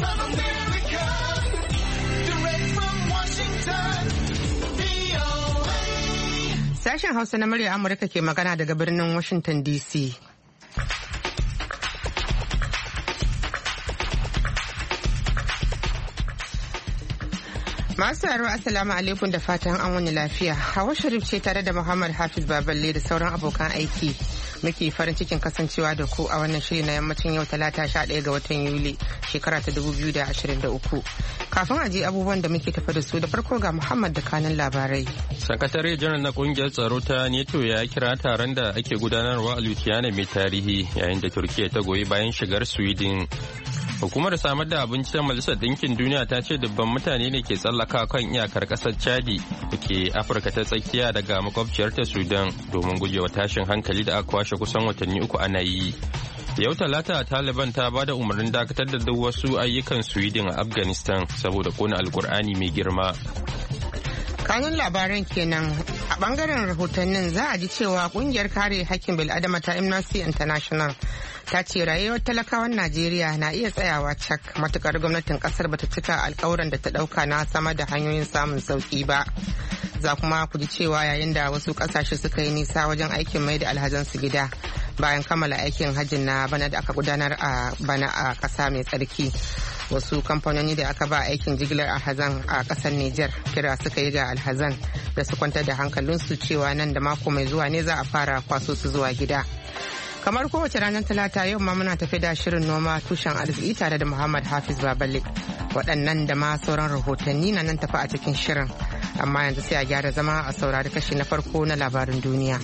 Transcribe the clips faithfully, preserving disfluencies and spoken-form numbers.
of America, direct from Washington, V O A. Sashen Hausa na murya Amurka ke magana daga birnin Washington D C. Masu yaro assalamu alaikum da fatan an wani lafiya. Hawa Sharif ce tare da Muhammad Hafiz Baballe da sauran abokan aiki. Muke farin cikin kasancewa da ku a wannan shiri na yammacin yau talata sha ɗaya ga watan Yuli shekara ta dubu biyu da ashirin da uku. Kafin a je abubuwan da muke tafa da su da farko ga Muhammad da kanin labarai. Sakatare janar na kungiyar tsaro ta NATO ya kira taron da ake gudanarwa a Lutiyana mai tarihi yayin da Turkiya ta goyi bayan shigar Sweden. Hukumar samar da abinci ta Majalisar Ɗinkin Duniya ta ce dubban mutane ne ke tsallaka kan iyakar ƙasar Chadi da ke Afirka ta tsakiya daga makwabciyarta Sudan domin gujewa tashin hankali da aka kwashe kusan watanni uku ana yi. Yau Talata Taliban ta ba da umarnin dakatar da duk wasu ayyukan Sweden a Afghanistan saboda kona Alkur'ani mai girma. Kanun labaran kenan a bangaren rahotannin za a ji cewa kungiyar kare hakkin bil'adama ta Amnesty International ta ce rayuwar talakawan Najeriya na iya tsayawa cak matukar gwamnatin kasar bata cika alkawuran da ta dauka na sama da hanyoyin samun sauki ba. Za kuma ku ji cewa yayin da wasu kasashe suka yi nisa wajen aikin mai da alhazansu gida bayan kammala aikin hajjin na bana da aka gudanar a bana a kasa mai tsarki. Wasu kamfanoni da aka ba aikin jigilar alhazan a kasar Nijar kira suka yi ga alhazan da su kwantar da hankalinsu cewa nan da mako mai zuwa ne za a fara kwaso su zuwa gida. Kamar kowace ranar talata yau ma muna tafi da shirin noma tushen arziki tare da Muhammad Hafiz Baballe. Waɗannan da ma sauran rahotanni na nan tafi a cikin shirin. Amma yanzu sai a gyara zama a saurari kashi na farko na labarin duniya.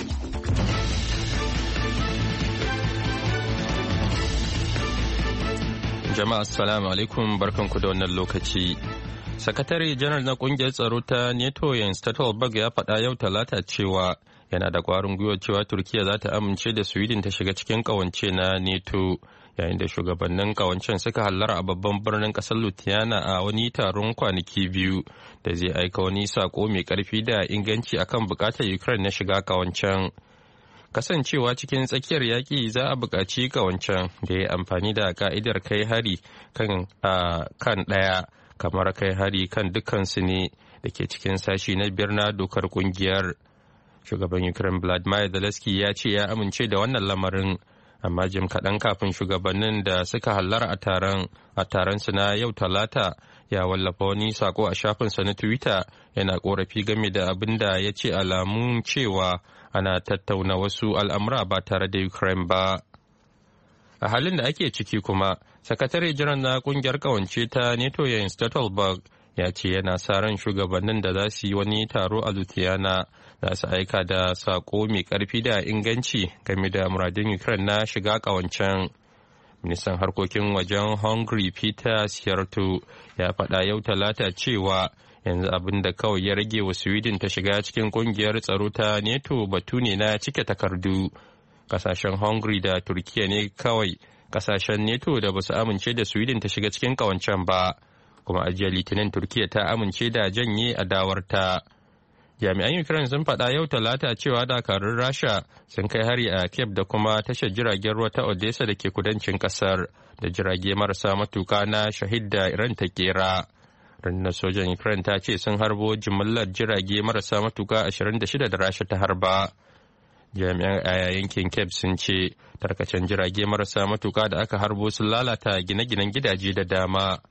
Jama'a assalamu alaikum barkanku da wannan lokaci. Sakatare janar na kungiyar tsaro ta NATO Jens Stoltenberg ya faɗa yau talata cewa yana da ƙwarin gwiwa cewa Turkiya za ta amince da Sweden ta shiga cikin ƙawance na NATO yayin da shugabannin ƙawancen suka hallara a babban birnin ƙasar Lutiyana a wani taron kwanaki biyu da zai aika wani sako mai ƙarfi da inganci akan buƙatar Ukraine na shiga ƙawancen. Kasancewa cikin tsakiyar yaƙi za a buƙaci ƙawancen da ya amfani da ka'idar kai hari kan kan ɗaya kamar kai hari kan dukkansu ne da ke cikin sashi na biyar na dokar ƙungiyar. Shugaban Ukraine Vladimir Zelensky ya ce ya amince da wannan lamarin, amma jim kaɗan kafin shugabannin da suka hallara a taron a taron su na yau talata ya wallafa wani sako a shafinsa na Twitter yana korafi game da abin da ya ce alamun cewa ana tattauna wasu al'amura ba tare da Ukraine ba. A halin da ake ciki kuma, sakatare jiran na kungiyar kawance ta NATO Jens Stoltenberg ya ce yana sa ran shugabannin da za su yi wani taro a Lutiyana za su aika da sako mai karfi da inganci game da muradin Ukraine na shiga kawancen. Ministan harkokin wajen Hungary Peter Sierto ya faɗa yau talata cewa yanzu abin da kawai ya rage wa Sweden ta shiga cikin kungiyar tsaro ta NATO batu ne na cike takardu. Kasashen Hungary da Turkiya ne kawai kasashen NATO da ba su amince da Sweden ta shiga cikin kawancen ba. Kuma a jiya Litinin Turkiya ta amince da janye adawarta. Jami'an Ukraine sun faɗa yau talata cewa dakarun Rasha sun kai hari a Kiev da kuma tashar jiragen ruwa ta Odessa da ke kudancin kasar da jirage marasa matuka na Shahid da Iran ta kera. Rundunar sojan Ukraine ta ce sun harbo jimillar jirage marasa matuka ashirin da shida da Rasha ta harba. Jami'an a yankin Kiev sun ce tarkacen jirage marasa matuka da aka harbo sun lalata gine-ginen gidaje da dama.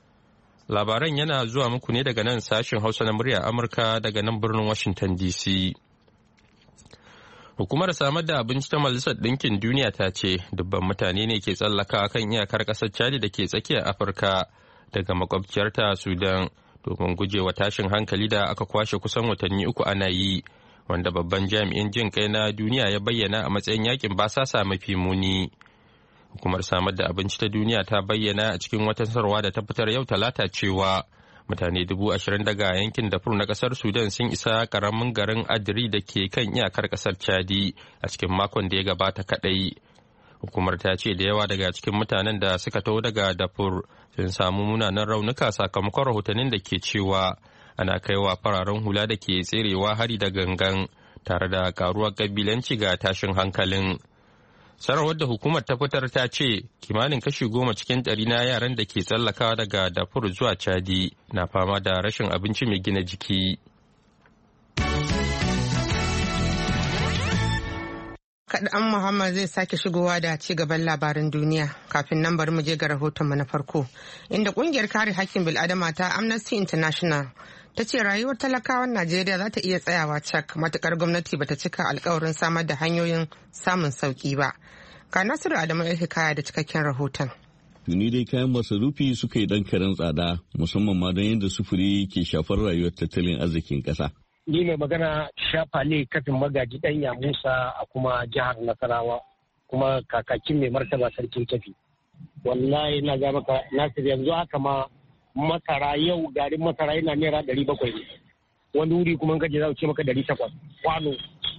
Labaran yana zuwa muku ne daga nan sashen Hausa na murya Amurka daga nan birnin Washington D C. Hukumar samar da abinci ta Majalisar Ɗinkin Duniya ta ce dubban mutane ne ke tsallaka kan iyakar ƙasar Chad da ke tsakiyar Afirka daga makwabciyarta Sudan domin gujewa tashin hankali da aka kwashe kusan watanni uku ana yi, wanda babban jami'in jin kai na duniya ya bayyana a matsayin yakin basasa mafi muni. Hukumar samar da abinci ta duniya ta bayyana a cikin wata sanarwa da ta fitar yau talata cewa mutane dubu ashirin daga yankin Darfur na kasar Sudan sun isa karamin garin Adri da ke kan iyakar kasar Chadi a cikin makon da ya gabata kadai. Hukumar ta ce da yawa daga cikin mutanen da suka taho daga Darfur sun samu munanan raunuka sakamakon rahotannin da ke cewa ana kaiwa fararen hula da ke tserewa hari da gangan tare da karuwar kabilanci ga tashin hankalin. Sarawar da hukumar ta fitar ta ce kimanin kashi goma cikin ɗari na yaran da ke tsallakawa daga Darfur zuwa Chadi na fama da rashin abinci mai gina jiki. Kaɗan Muhammad zai sake shigowa da ci gaban labaran duniya kafin nan bari mu je ga rahotonmu na farko inda ƙungiyar kare hakkin bil'adama ta Amnesty International ta ce rayuwar talakawan Najeriya za ta iya tsayawa cak matukar gwamnati bata cika alkawarin samar da hanyoyin samun sauki ba. Ga Nasiru Adamu Hikaya da cikakken rahoton. Tuni dai kayan masarufi suka yi dan karen tsada musamman ma don yadda sufuri ke shafar rayuwar tattalin arzikin ƙasa. Ni mai magana Shafale kafin magaji ɗanya Musa a kuma jihar Nasarawa kuma kakakin mai martaba sarkin Tafi. Wallahi na ga maka Nasir yanzu haka ma masara yau garin masara yana naira ɗari bakwai ne. Wani wuri kuma gaji za ce maka ɗari takwas kwano.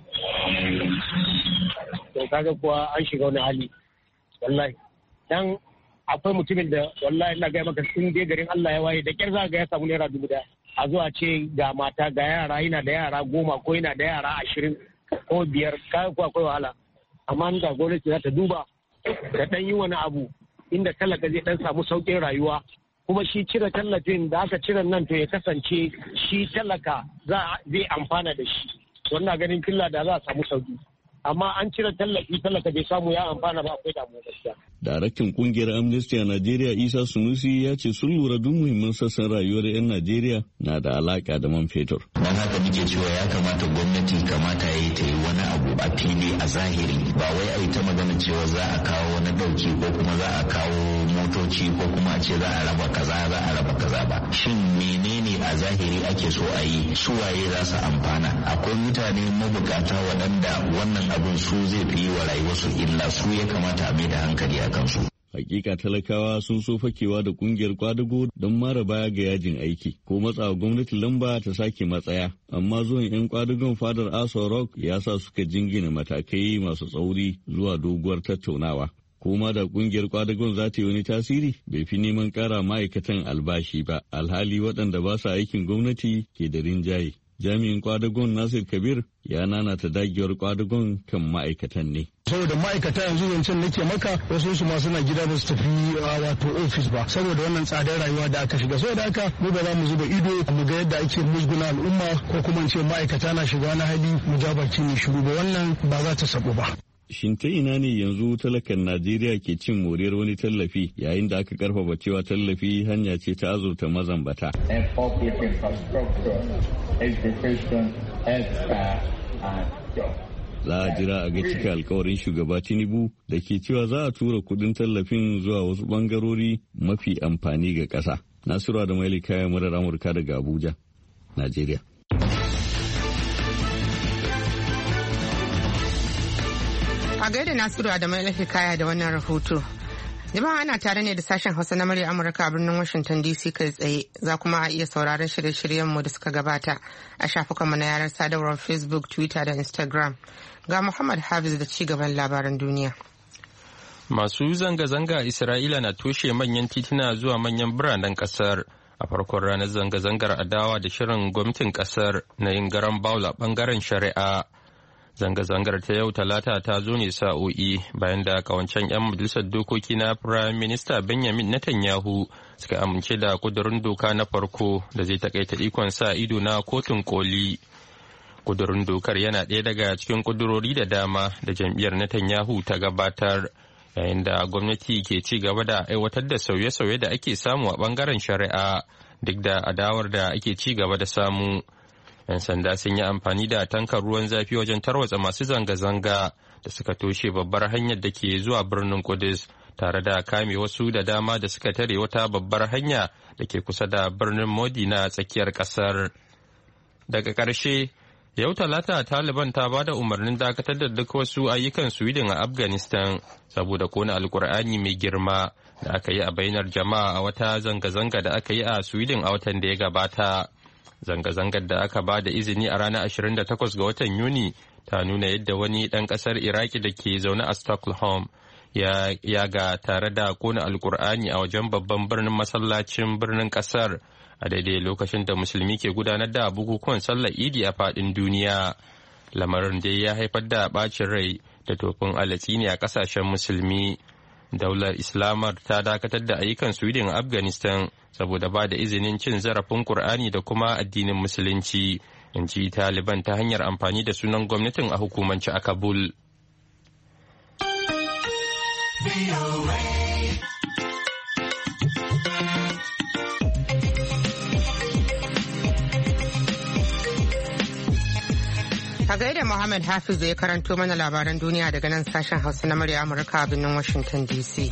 To kaga kuwa an shiga wani hali. Wallahi dan akwai mutumin da wallahi na ga maka sun dai garin Allah ya waye da kyar za ga ya samu naira dubu daya. A zuwa ce ga mata ga yara yana da yara goma ko yana da yara ashirin ko biyar kayan kuwa akwai wahala amma da gwamnati za ta duba da ɗan yi wani abu inda talaka zai ɗan samu sauƙin rayuwa kuma shi cire tallafin da aka cire nan to ya kasance shi talaka zai amfana da shi wannan ganin killa da za a samu sauƙi amma an cire tallafi talaka bai samu ya amfana ba akwai damuwa gaskiya. Daraktan kungiyar Amnesty a Najeriya Isa Sunusi ya ce sun lura duk muhimman sassan rayuwar 'yan Najeriya na da alaka da man fetur. Don haka muke cewa ya kamata gwamnati kamata ya yi ta yi wani abu a fili a zahiri ba wai a yi ta magana cewa za a kawo wani dauki ko kuma za a kawo motoci ko kuma a ce za a raba kaza za a raba kaza ba. Shin menene a zahiri ake so a yi su waye za su amfana? Akwai mutane mabukata waɗanda wannan abin su zai fi yi wa rayuwarsu illa su ya kamata a mai da hankali a kansu. Hakika talakawa sun so fakewa da kungiyar kwadago don mara baya ga yajin aiki ko matsawa gwamnati lamba ta sake matsaya amma zuwan 'yan kwadagon fadar Aso Rock ya sa suka jingina matakai masu tsauri zuwa doguwar tattaunawa. Kuma da kungiyar kwadagon za ta yi wani tasiri bai fi neman kara ma'aikatan albashi ba alhali waɗanda ba sa aikin gwamnati ke da rinjaye. Jami'in kwadagon Nasir Kabir ya nanata dagewar kwadagon kan ma'aikatan ne. Saboda ma'aikata yanzu zancen nake maka wasu su ma suna gida ba su tafi wato ofis ba saboda wannan tsadar rayuwa da aka shiga saboda haka mu ba za mu zuba ido mu ga yadda ake musguna al'umma ko kuma ce ma'aikata na shiga na hali mu ja baki ne shiru ba wannan ba za ta sabo ba. Shin ta ina ne yanzu talakan Najeriya ke cin moriyar wani tallafi yayin da aka karfafa cewa tallafi hanya ce ta azurta mazambata. Za a jira a ga cika alkawarin shugaba Tinubu da ke cewa za a tura kudin tallafin zuwa wasu bangarori mafi amfani ga ƙasa. Nasiru da Maili kayan murar Amurka daga Abuja, Najeriya. A gaida Nasiru Adamu Hikaya da wannan rahoto. Jama'a ana tare ne da sashen Hausa na murya Amurka a birnin Washington D C kai tsaye. Za kuma a iya sauraron shirye-shiryenmu da suka gabata a shafukanmu na yanar sadarwar Facebook, Twitter da Instagram. Ga Muhammad Hafiz da ci gaban labaran duniya. Masu zanga-zanga a Isra'ila na toshe manyan tituna zuwa manyan biranen kasar a farkon ranar zanga-zangar adawa da shirin gwamnatin kasar na yin garan bawul a bangaren shari'a. Zanga-zangar ta yau talata ta zo ne sa'o'i bayan da kawancen 'yan majalisar dokoki na Firayim Minista Benjamin Netanyahu suka amince da kudurin doka na farko da zai takaita ikon sa ido na kotun koli. Kudurin dokar yana ɗaya daga cikin kudurori da dama da jam'iyyar Netanyahu ta gabatar yayin da gwamnati ke ci gaba da aiwatar da sauye-sauye da ake samu a bangaren shari'a duk da adawar da ake ci gaba da samu. 'Yan sanda sun yi amfani da tankar ruwan zafi wajen tarwatsa masu zanga-zanga da suka toshe babbar hanyar da ke zuwa birnin Kudus tare da kame wasu da dama da suka tare wata babbar hanya da ke kusa da birnin Modi na tsakiyar kasar. Daga ƙarshe, yau talata Taliban ta ba da umarnin dakatar da duk wasu ayyukan Sweden a Afghanistan saboda kona alkur'ani mai girma da aka yi a bainar jama'a a wata zanga-zanga da aka yi a Sweden a watan da ya gabata. Zanga-zangar da aka ba da izini a ranar ashirin da takwas ga watan Yuni ta nuna yadda wani ɗan ƙasar Iraki da ke zaune a Stockholm ya, ya ga tare da kona alkur'ani a wajen babban birnin masallacin birnin ƙasar a daidai lokacin da musulmi ke gudanar da bukukuwan sallar idi a faɗin duniya. Lamarin dai ya haifar da ɓacin rai da tofin alatsi ne a kasashen musulmi. Daular Islamar ta dakatar da ayyukan Sweden a Afghanistan saboda ba da izinin cin zarafin Kur'ani da kuma addinin Musulunci, in ji Taliban ta hanyar amfani da sunan gwamnatin a hukumance a Kabul. A gaida Muhammad Hafiz ya karanto mana labaran duniya daga nan sashen Hausa na murya Amurka a birnin Washington D C.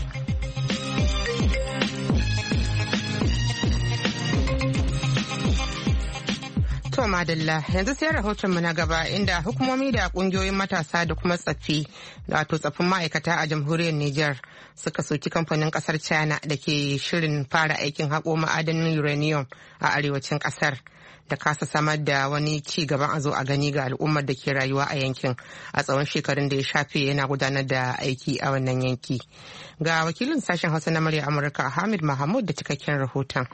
To madalla yanzu sai rahoton mu na gaba inda hukumomi da kungiyoyin matasa da kuma tsaffi wato tsaffin ma'aikata a jamhuriyar Nijar suka soki kamfanin kasar China da ke shirin fara aikin haƙo ma'adanin uranium a arewacin kasar. Da kasa samar da wani ci gaban a zo a gani ga al'ummar da ke rayuwa a yankin a tsawon shekarun da ya shafe yana gudanar da aiki a wannan yanki. Ga wakilin sashen Hausa na murya Amurka Hamid Mahmud da cikakken rahoton.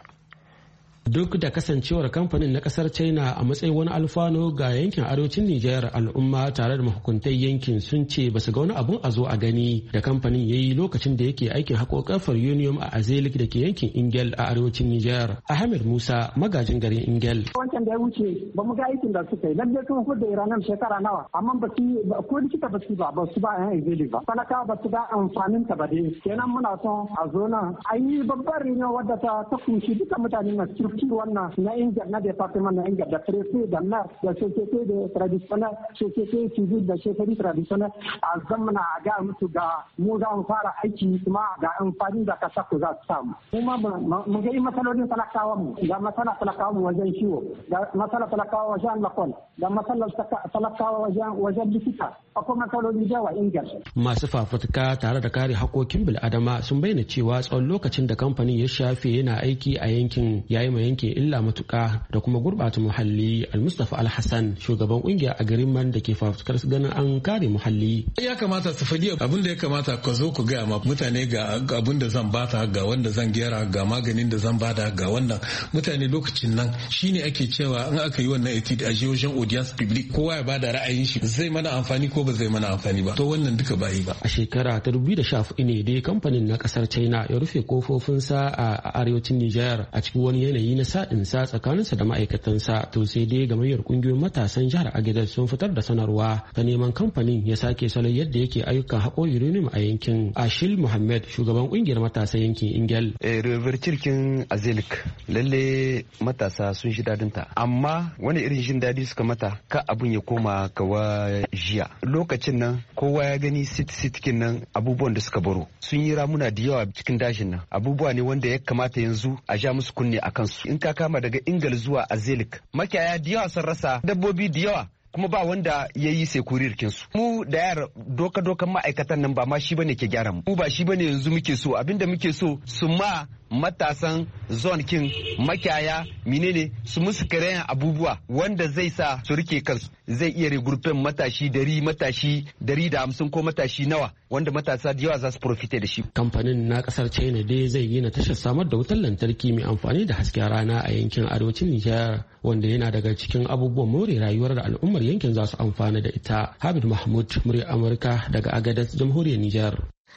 Duk da kasancewar kamfanin na kasar China a matsayin wani alfano ga yankin arewacin Nijar, al'umma tare da mahukuntai yankin sun ce ba su ga wani abun a zo a gani da kamfanin ya yi lokacin da yake aikin haƙo kafar uranium a Azelik da ke yankin Ingel a arewacin Nijar. Ahmed Musa magajin garin Ingel. Wancan da ya wuce ba mu ga aikin da suka yi lalle sun hudu Iranium shekara nawa amma ba su ko likita ba su ba ba su ba yan Azelik ba. Talaka ba su ga amfanin ta ba dai. Kenan muna son a zo nan an yi babbar reunion wadda ta ta kunshi duka mutane na kirki wannan na India na department na India da prefe da na da société de traditionnel société civile da société traditionnel a zamana a ga musu ga mu za mu fara aiki kuma ga amfani da kasa ku za su samu kuma mu ga masalolin talakawa mu ga masala talakawa mu wajen ciwo ga masala talakawa wajen lakon da masala talakawa wajen wajen likita akwai masaloli da wa India. Masu fafutuka tare da kare hakokin bil'adama sun bayyana cewa tsawon lokacin da kamfanin ya shafe yana aiki a yankin yayi ma yankin illa matuka da kuma gurbata muhalli. Al-Mustafa Al-Hassan shugaban kungiya a garin man da ke fafutukar ganin an kare muhalli. Ya kamata su fadi abin da ya kamata ka zo ku gaya ma mutane ga abin da zan bata ga wanda zan gera ga maganin da zan bada ga wannan mutane lokacin nan shine ake cewa in aka yi wannan etid a wajen audience public kowa ya bada ra'ayin shi zai mana amfani ko ba zai mana amfani ba to wannan duka ba yi ba. A shekara ta dubu da sha hudu ne dai kamfanin na kasar China ya rufe kofofinsa a arewacin Nijar a cikin wani yanayi na sa'insa tsakaninsa da ma'aikatansa. To sai dai gamayyar kungiyoyin matasan jihar Agadez sun fitar da sanarwa ta neman kamfanin ya sake salon yadda yake ayyukan haƙo uranium a yankin. Ashil Muhammad shugaban kungiyar matasan yankin Ingel. Revertirkin Azelik lalle matasa sun shi dadin ta amma wani irin jin dadi suka mata ka abun ya koma kawa jiya lokacin nan kowa ya gani sit sitkin nan abubuwan da suka baro sun yi ramuna da yawa cikin dashin nan abubuwa ne wanda ya kamata yanzu a ja musu kunne a kansu. In ka kama daga Ingal zuwa Azelik makiyaya da yawa sun rasa dabbobi da yawa kuma ba wanda ya yi sekurir kinsu. Mu da yara doka-dokan ma'aikatan nan ba ma shi bane ke gyara mu. Mu ba shi bane yanzu muke so abinda muke so su ma matasan zone king makiyaya menene su musu karayan abubuwa wanda zai sa su rike kansu zai iya regroupen matashi dari matashi dari da hamsin ko matashi nawa wanda matasa da yawa za su profite da shi. Kamfanin na kasar China dai zai yi na tashar samar da wutar lantarki mai amfani da hasken rana a yankin arewacin Nijar wanda yana daga cikin abubuwan more rayuwar da al'ummar yankin za su amfana da ita. Habib Mahmud murya Amurka daga Agadez jamhuriyar Nijar.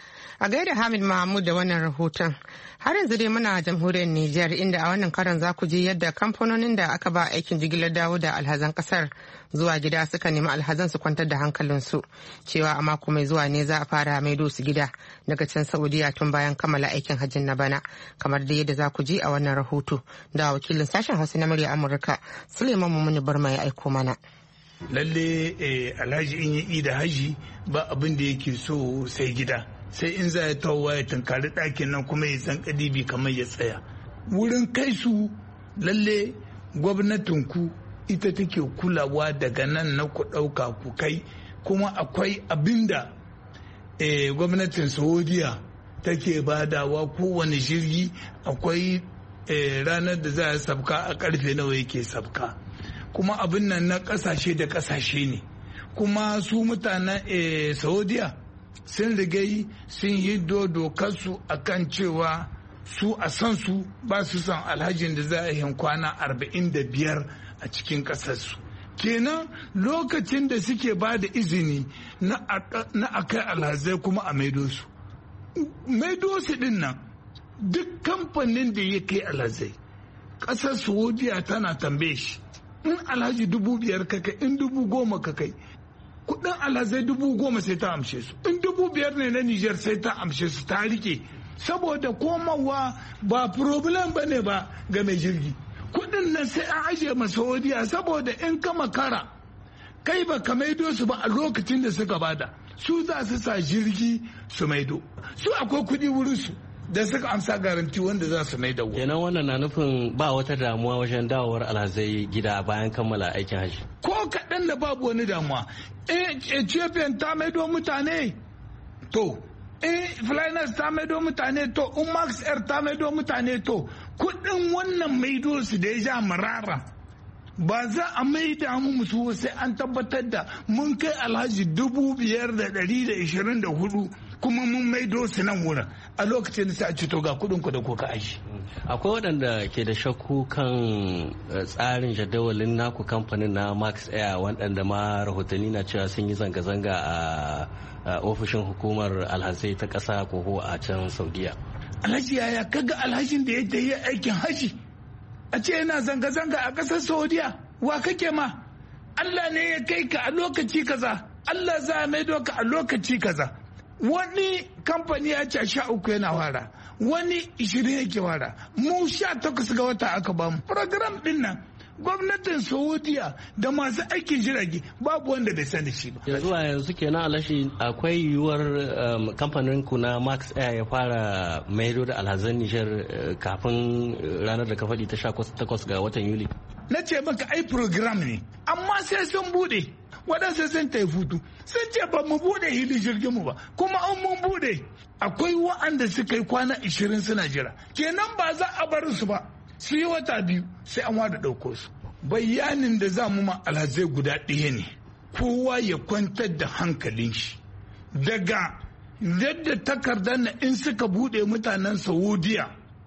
A gaida Hamid Mahmud da wannan rahoton. Har yanzu dai muna jamhuriyar Nijar inda a wannan karon za ku ji yadda kamfanonin da aka ba aikin jigilar dawo da alhazan kasar zuwa gida suka nemi alhazan su kwantar da hankalinsu cewa a mako mai zuwa ne za a fara maido su gida daga can Saudiya tun bayan kammala aikin hajjin na bana kamar da yadda za ku ji a wannan rahoto da wakilin sashen Hausa na murya Amurka Suleiman Mumuni Barma ya aiko mana. Lalle alhaji in yi da haji ba abin da yake so sai gida. Sai in za ya tawowa ya tunkari ɗakin nan kuma ya san kadibi kamar ya tsaya wurin kai su. Lalle gwamnatinku ita take kulawa daga nan na ku ɗauka ku kai kuma akwai abinda eh, gwamnatin Saudiya take badawa kowane jirgi akwai eh, ranar da za a sabka a karfe nawa yake sabka kuma abin nan na ƙasashe da ƙasashe ne kuma su mutanen eh, Saudiya sun rigai sun yi dokarsu a kan cewa su a san su ba su son alhajin da za a yi kwana arba'in da biyar a cikin ƙasarsu kenan lokacin da suke ba da izini na akai alhazai kuma a maido su maido su din nan duk kamfanin da ya kai alhazai ƙasar saudiya tana tambaye shi in alhaji dubu biyar ka kai in dubu goma ka kai kudin alhazai dubu goma sai ta amshe su in dubu biyar ne na nijar sai ta amshe su ta rike saboda komawa ba problem ba ne ba ga mai jirgi kudin nan sai an ajiye ma saudiya saboda in ka makara kai ba ka maido su ba a lokacin da suka bada su za su sa jirgi su maido su akwai kudi wurin su da suka amsa garanti wanda za su mai da wuri. Kenan wannan na nufin ba wata damuwa wajen dawowar alhazai gida bayan kammala aikin hajji. Ko kaɗan da babu wani damuwa. Ethiopian ta maido mutane to. Flyers ta maido mutane to. Umax Air ta maido mutane to. Kuɗin wannan maido su da ya ja marara. Ba za a maida mu musu sai an tabbatar da mun kai alhaji dubu biyar da ɗari da ishirin da hudu kuma mun maido su nan wurin a lokacin da sai a cito ga kudin ku da kuka aji. Akwai waɗanda ke da shakku kan tsarin jadawalin naku kamfanin na Max Air waɗanda ma rahotanni na cewa sun yi zanga-zanga a ofishin hukumar alhazai ta ƙasa ko a can Saudiya. Alhaji yaya kaga alhajin da ya yi aikin haji a ce yana zanga-zanga a ƙasar Saudiya wa kake ma Allah ne ya kai ka a lokaci kaza Allah za a maido ka a lokaci kaza wani kamfani ya ce sha uku yana wara wani ishirin yake wara mu sha takwas ga wata aka bamu program din nan gwamnatin Saudiya da masu aikin jirage babu wanda bai sani shi ba yanzu a yanzu kenan alashi akwai yiwuwar kamfanin ku na Max Air ya fara maido da alhazan Nijar kafin ranar da ka faɗi ta sha takwas ga watan Yuli na ce maka ai program ne amma sai sun bude waɗansu sun ta hutu sun ce ba mu bude hili jirgin mu ba kuma an mun bude akwai wa'anda suka yi kwana ishirin suna jira kenan ba za a bar su ba su yi wata biyu sai an wada ɗauko su bayanin da za mu ma alhazai guda ɗaya ne kowa ya kwantar da hankalin shi daga yadda takardar na in suka bude mutanen Saudiya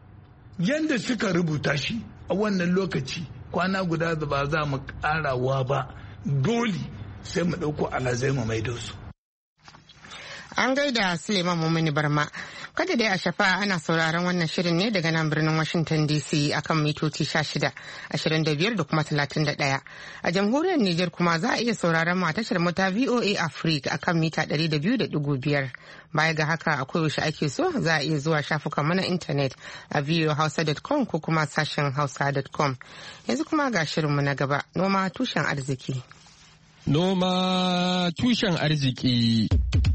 yadda suka rubuta shi a wannan lokaci kwana guda da ba za mu karawa ba dole sai mu ɗauko alhazai mu maido su. An gaida Suleiman Mumini Barma. Kada dai a shafa ana sauraron wannan shirin ne daga nan birnin Washington D C akan mitoci shida, ashirin da biyar da kuma talatin da ɗaya. A jamhuriyar Nijar kuma za a iya sauraron mu a tashar mota V O A Africa akan mita ɗari da biyu da ɗigo biyar. Baya ga haka a koyaushe ake so za a iya zuwa shafukan mana intanet a v o hausa dot com ko kuma sashen hausa dot com. Yanzu kuma ga shirinmu na gaba, noma tushen arziki. Noma tushen arziki.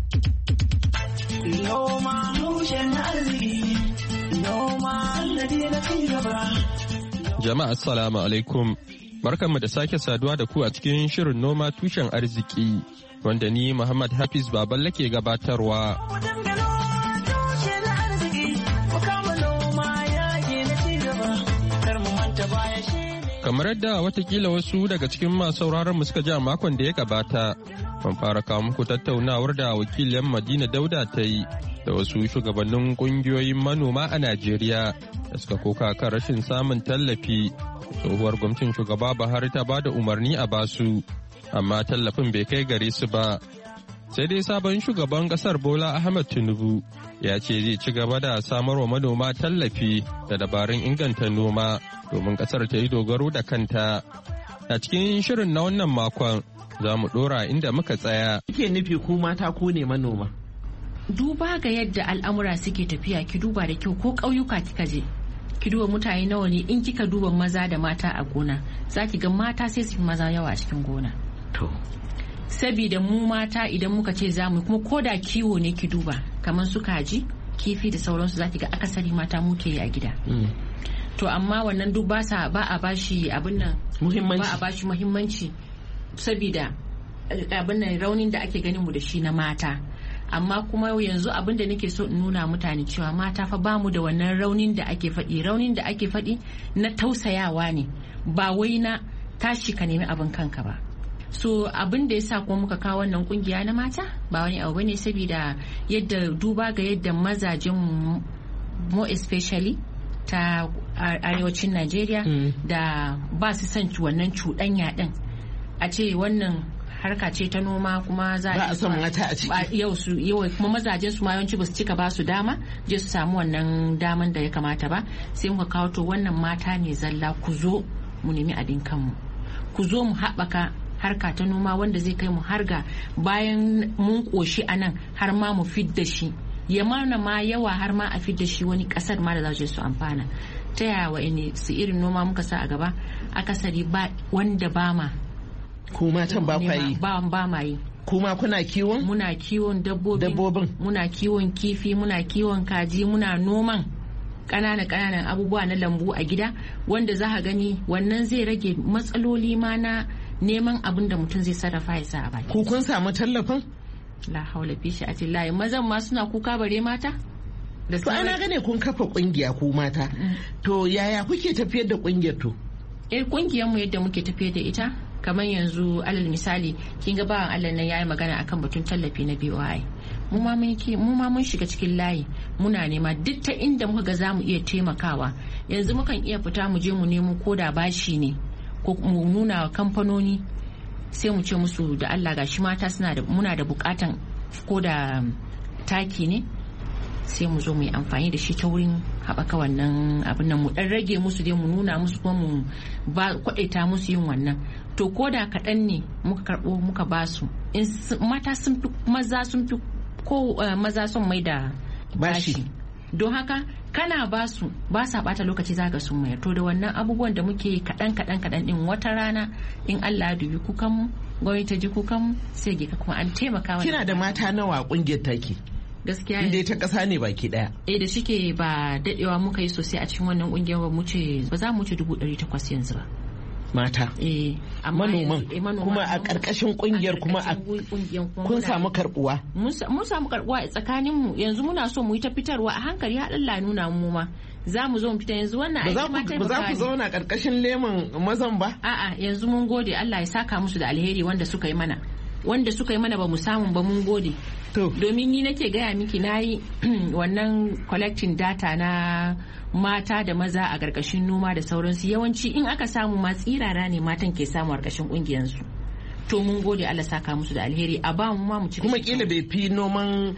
Noma tushen arziki. Noma sannadi na ci gaba. Jama'a assalamu alaikum. Barkanmu da sake saduwa da ku a cikin shirin noma tushen arziki wanda ni Muhammad Hafiz Baballe ke gabatarwa. Kamar yadda watakila wasu daga cikin masu sauraron mu suka ji a makon da ya gabata, mun fara kawo muku tattaunawar da wakilin Madina Dauda ta yi da wasu shugabannin kungiyoyin manoma a Najeriya da suka koka kan rashin samun tallafi. Tsohuwar gwamnatin shugaba Buhari ta ba da umarni a basu, amma tallafin bai kai gare su ba. Sai dai sabon shugaban kasar Bola Ahmed Tinubu ya ce zai ci gaba da samarwa manoma tallafi da dabarun inganta noma domin kasar ta yi dogaro da kanta. A cikin shirin na wannan makon za mu dora inda muka tsaya. Kike nufi ku mata ku ne manoma? Duba ga yadda al'amura suke tafiya ki duba da kyau ko ƙauyuka kika je. Ki duba mutane nawa ne in kika duba maza da mata a gona za ki ga mata sai su maza yawa a cikin gona. To. Sabida mu mata idan muka ce za mu kuma ko da kiwo ne ki duba kamar su kaji kifi da sauransu za ki ga akasari mata muke yi a gida. To amma wannan duk ba sa ba a bashi abin nan muhimmanci ba a bashi muhimmanci saboda abin nan raunin da ake ganin mu da shi na mata. Amma kuma yanzu abin da nake so in nuna mutane cewa mata fa bamu da wannan raunin da ake faɗi raunin da ake faɗi na tausayawa ne ba wai na tashi ka nemi abin kanka ba. So abin da ya sa kuma muka kawo wannan kungiya na mata ba wani abu bane saboda yadda duba ga yadda mazajen more especially ta arewacin Najeriya mm. da ba su son wannan cuɗanya din a ce wannan harka ce ta noma kuma za a son mata a ciki yau su yau kuma mazajen su ma yawanci ba su cika ba su dama je su samu wannan daman da ya kamata ba, sai muka kawo to wannan mata ne zalla ku zo mu nemi abin kanmu, ku zo mu haɓaka harka ta noma wanda zai kai mu harga bayan mun ƙoshi a nan har ma mu fidda shi ya mana ma yawa har ma a fidda shi wani ƙasar ma da za su amfana. Ta yaya wa'ine su irin noma muka sa a gaba, akasari ba wanda ba ma ku matan ba kwa yi ba ba ma yi. Kuma kuna kiwon? Muna kiwon dabbobin, dabbobin. Muna kiwon kifi, muna kiwon kaji, muna noman ƙananan ƙananan abubuwa na lambu a gida wanda za ka gani wannan zai rage matsaloli ma na neman abin da mutum zai sarrafa ya sa a baki. Ku kun samu tallafin? La haula fi sha'atillahi, mazan ma suna kuka bare mata? Da to ana gane kun kafa kungiya ku mata. Mm. To yaya kuke tafiyar da kungiyar to? Eh kungiyar mu yadda muke tafiyar da ita kamar yanzu alal misali kin ga bawan Allah nan yayi magana akan batun tallafi na B O I. Mu ma mun mu ma mun shiga cikin layi muna nema duk ta inda muka ga zamu iya taimakawa. Yanzu mukan iya fita mu je mu nemo koda bashi ne ko mu nuna wa kamfanoni sai mu ce musu da Allah gashi mata suna da muna da bukatan koda taki ne sai mu zo mu yi amfani da shi ta wurin haɓaka wannan abin nan mu ɗan rage musu dai mu nuna musu kuma mu ba kwaɗaita musu yin wannan to ko da kaɗan ne muka karɓo muka ba su mata sun fi maza sun fi ko maza sun mai da bashi don haka kana ba su ba sa bata lokaci zaka sun mayar to da wannan abubuwan da muke kaɗan kaɗan kaɗan din wata rana in Allah ya dubi kukan mu gwamnati ta ji kukan mu sai ga kuma an taimaka wa. Kina da mata nawa kungiyar take? Gaskiya inda ta kasa ne baki daya. Eh da shike ba dadewa muka yi sosai a cikin wannan kungiyar ba mu ce ba za mu ci dubu ɗari takwas yanzu ba. Mata. Eh manoman kuma a karkashin kungiyar kuma a kun samu karbuwa. Mun samu karbuwa a tsakanin mu yanzu muna so mu yi ta fitarwa a hankali har Allah nuna mu ma. Za mu zo mu fita yanzu wannan aiki ma ba za ku zauna karkashin leman mazan ba? A'a yanzu mun gode Allah ya saka musu da alheri wanda suka yi mana. Wanda suka yi mana ba mu samu ba mun gode. Domin ni nake gaya miki na yi wannan collecting data na mata da maza a ƙarƙashin noma da sauransu yawanci in aka samu ma tsirara ne matan ke samu a ƙarƙashin ƙungiyarsu. To mun gode Allah saka musu da alheri a ba mu ma mu ci. Kuma kila bai fi noman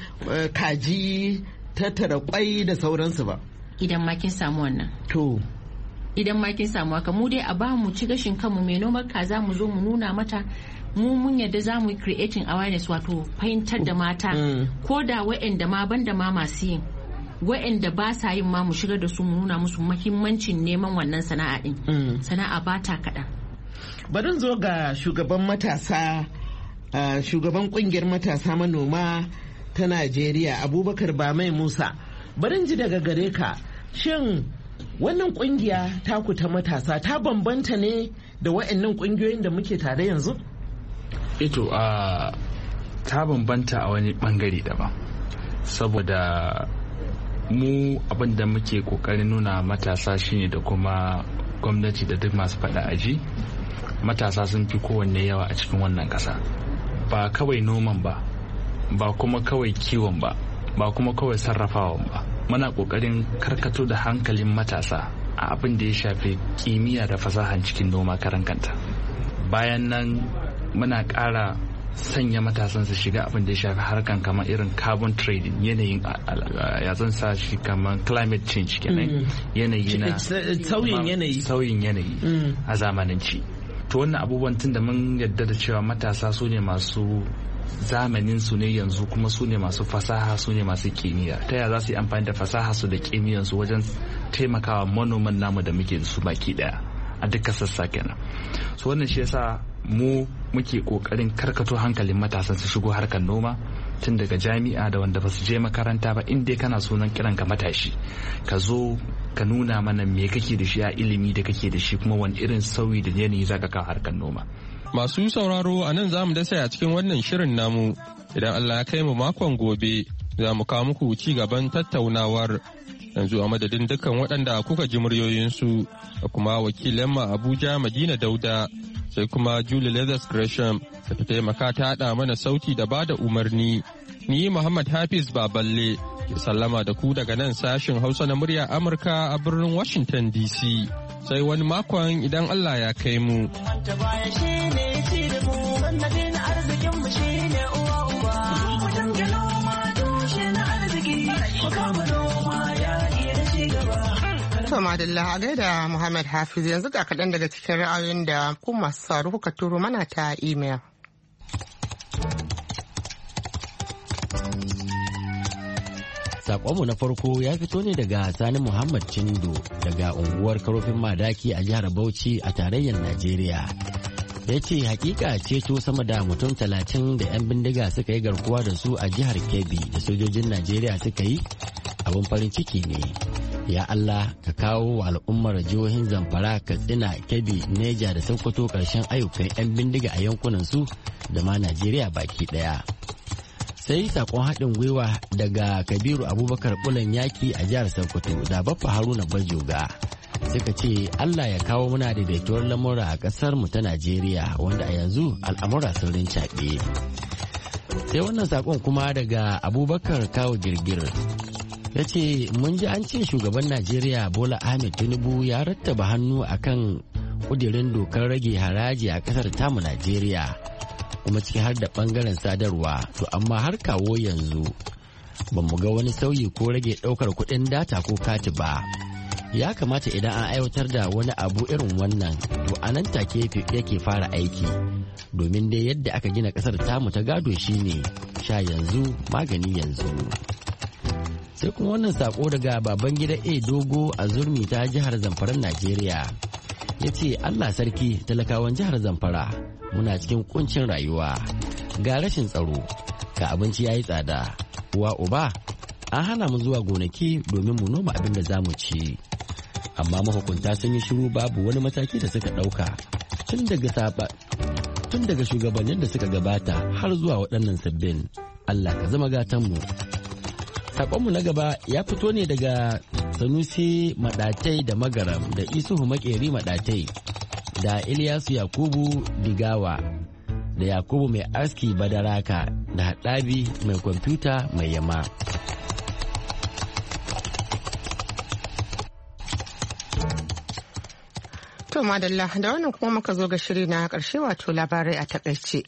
kaji tattara kwai da sauransu ba. Idan ma kin samu wannan. To. Idan ma kin samu haka mu dai a ba mu ci gashin kanmu mai noman kaza mu zo mu nuna mata mu mun yadda za mu yi creating awareness wato fahimtar da mata mm. ko da wa'anda ma banda ma masu yin wa'anda ba sa yin ma mu shigar da su mu nuna musu muhimmancin neman wannan sana'a din mm. sana'a ba ta kaɗan. Barin zo ga shugaban matasa uh, shugaban kungiyar matasa manoma ta Najeriya Abubakar Bamai Musa, barin ji daga gare ka shin wannan kungiya taku ta matasa ta bambanta ne da wa'annan kungiyoyin da muke tare yanzu? Ito a ta bambanta a wani bangare daban saboda mu abinda muke kokarin nuna matasa shine da kuma gwamnati da duk masu faɗa aji matasa sun fi kowanne yawa a cikin wannan ƙasa ba kawai noman ba ba kuma kawai kiwon ba ba kuma kawai sarrafawan ba muna kokarin karkato da hankalin matasa a abin da ya shafi kimiyya da fasahan cikin noma karan kanta bayan nan muna ƙara sanya matasan su shiga abin da ya shafi harkan kamar irin carbon trading yanayin ya zan sa shi kamar climate change kenan yanayi na sauyin yanayi sauyin yanayi a zamananci to wannan abubuwan tun da mun yadda da cewa matasa su ne masu zamanin su ne yanzu kuma su ne masu fasaha su ne masu kimiyya ta yaya za su yi amfani da fasaha su da kimiyyar su wajen taimakawa manoman namu da muke da su baki daya a duka sassa kenan so wannan shi yasa mu muke kokarin karkato hankalin matasan su shigo harkar noma tun daga jami'a da wanda ba su je makaranta ba in dai kana sunan kiran ka matashi ka zo ka nuna mana me kake da shi a ilimi da kake da shi kuma wani irin sauyi da yanayi zaka kawo harkar noma. Masu sauraro a nan za mu dasa a cikin wannan shirin namu idan Allah ya kai mu makon gobe za mu kawo muku ci gaban tattaunawar yanzu a madadin dukkan waɗanda kuka ji muryoyinsu da kuma wakilin ma Abuja Madina Dauda sai kuma Julie Leathers Gresham da ta taimaka ta haɗa mana sauti da bada umarni ni Muhammad Hafiz Baballe ke sallama da ku daga nan sashin Hausa na murya Amurka a birnin Washington D C sai wani makon idan Allah ya kai mu. sannadin arzikin mu shine uwa uba. Mu dinga noma tushe na arziki, mu kama noma yaƙi da ci gaba. To madalla a gaida Muhammad Hafiz yanzu ga kaɗan daga cikin ra'ayoyin da ku masu sauraro kuka turo mana ta email. Sakonmu na farko ya fito ne daga Sani Muhammad Chindo daga unguwar Karofin Madaki a jihar Bauchi a tarayyar Najeriya. Ya ce hakika ceto sama da mutum talatin da 'yan bindiga suka yi garkuwa da su a jihar Kebbi da sojojin Najeriya suka yi abin farin ciki ne. Ya Allah ka kawo wa al'ummar jihohin Zamfara, Katsina, Kebbi, Neja da Sokoto ƙarshen ayyukan 'yan bindiga a yankunan su da ma Najeriya baki ɗaya. Sai sakon haɗin gwiwa daga Kabiru Abubakar Bulan Yaki a jihar Sokoto da Baffa Haruna Bajoga suka ce Allah ya kawo muna daidaituwar lamura a ƙasar mu ta Najeriya wanda a yanzu al'amura sun rincaɓe. Sai wannan sakon kuma daga Abubakar Kawo Girgir ya ce mun ji an ce shugaban Najeriya Bola Ahmed Tinubu ya rattaba hannu akan kudirin dokar rage haraji a ƙasar tamu Najeriya. Kuma ciki har da bangaren sadarwa, to amma har kawo yanzu ba mu ga wani sauyi ko rage daukar kuɗin data ko kati ba. Ya kamata idan an aiwatar da wani abu irin wannan to a nan take yake fara aiki, domin dai yadda aka gina ƙasar tamu ta gado shine sha yanzu magani yanzu. Sai kuma wannan sako daga baban gida A Dogo a Zurmi ta jihar Zamfara Najeriya ya ce Allah sarki talakawan jihar Zamfara muna cikin kuncin rayuwa, ga rashin tsaro, ga abinci ya yi tsada, uwa uba an hana mu zuwa gonaki domin mu noma abin da za mu ci. Amma mahukunta sun yi shiru, babu wani mataki da suka ɗauka tun daga saba tun daga shugabannin da suka gabata har zuwa waɗannan sabbin. Allah ka zama gatanmu. Saƙonmu na gaba ya fito ne daga Sanusi Maɗatai da Magaram da Isuhu Makeri Maɗatai da Ilyasu Yakubu Digawa da Yakubu Mai Aski Badaraka da Haɗabi Mai Kwamfuta Mai Yama. To madalla da wannan kuma muka zo ga shiri na ƙarshe wato labarai a takaice.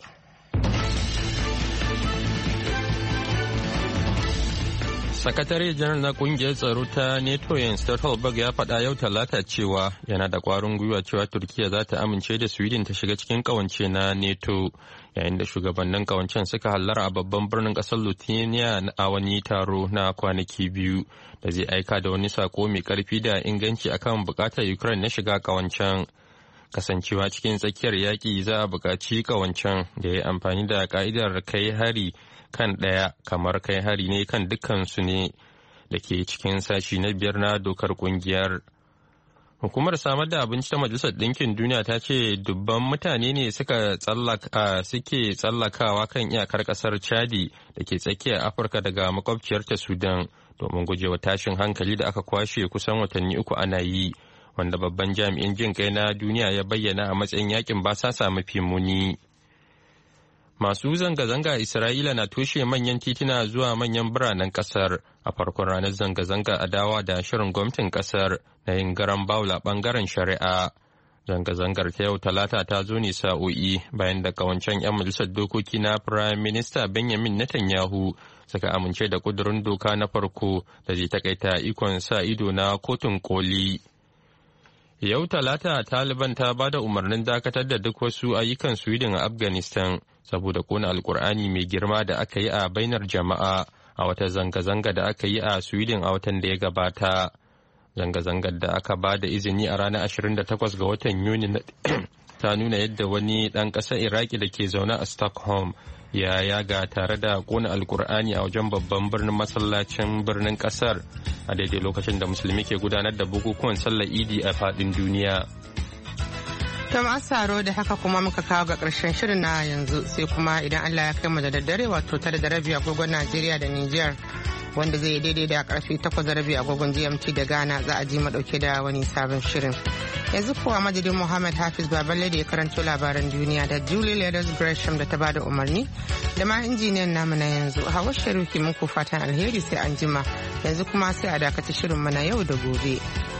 Sakatare janar na kungiyar tsaro ta NATO Jens Stoltenberg ya faɗa yau talata cewa yana da ƙwarin gwiwa cewa Turkiya za ta amince da Sweden ta shiga cikin ƙawance na NATO yayin da shugabannin ƙawancen suka hallara a babban birnin ƙasar Lithuania a wani taro na kwanaki biyu da zai aika da wani sako mai ƙarfi da inganci akan buƙatar Ukraine na shiga ƙawancen. Kasancewa cikin tsakiyar yaƙi za a buƙaci ƙawancen da ya amfani da ƙa'idar kai hari kan ɗaya kamar kai hari ne kan dukkansu ne da ke cikin sashi na biyar na dokar kungiyar. Hukumar samar da abinci ta Majalisar Ɗinkin Duniya ta ce dubban mutane ne suka tsallaka suke tsallakawa kan iyakar ƙasar Chadi da ke tsakiyar Afirka daga makwabciyarta Sudan domin gujewa tashin hankali da aka kwashe kusan watanni uku ana yi, wanda babban jami'in jin kai na duniya ya bayyana a matsayin yakin basasa mafi muni. Masu zanga-zanga a Isra'ila na toshe manyan tituna zuwa manyan biranen kasar a farkon ranar zanga-zanga adawa da shirin gwamnatin kasar na yin garan bawula bangaren shari'a. Zanga-zangar ta yau talata ta zo ne sa'o'i bayan da kawancen 'yan majalisar dokoki na Firayim Minista Benjamin Netanyahu suka amince da kudurin doka na farko da zai takaita ikon sa ido na kotun koli. Yau talata Taliban ta ba da umarnin dakatar da duk wasu ayyukan Sweden a Afghanistan saboda kona alkur'ani mai girma da aka yi a bainar jama'a a wata zanga-zanga da aka yi a Sweden a watan da ya gabata. Zanga-zangar da aka ba da izini a ranar ashirin da takwas ga watan Yuni ta nuna yadda wani ɗan ƙasar Iraki da ke zaune a Stockholm ya yaga tare da kona alkur'ani a wajen babban birnin masallacin birnin ƙasar a daidai lokacin da musulmi ke gudanar da bukukuwan sallar idi a faɗin duniya. Tom Asaro da haka kuma muka kawo ga ƙarshen shirin na yanzu sai kuma idan Allah ya kai mu da daddare wato tare da rabi agogon Najeriya da Nijar wanda zai daidai da karfe takwas da rabi agogon G M T da Ghana za a ji mu dauke da wani sabon shirin. Yanzu kuwa madadin Muhammad Hafiz Baballe da ya karanto labaran duniya da Julie Leathers Gresham da ta bada umarni da ma injiniyan namu na yanzu Hawa Sharuki muku fatan alheri sai an jima yanzu kuma sai a dakaci shirin mana yau da gobe.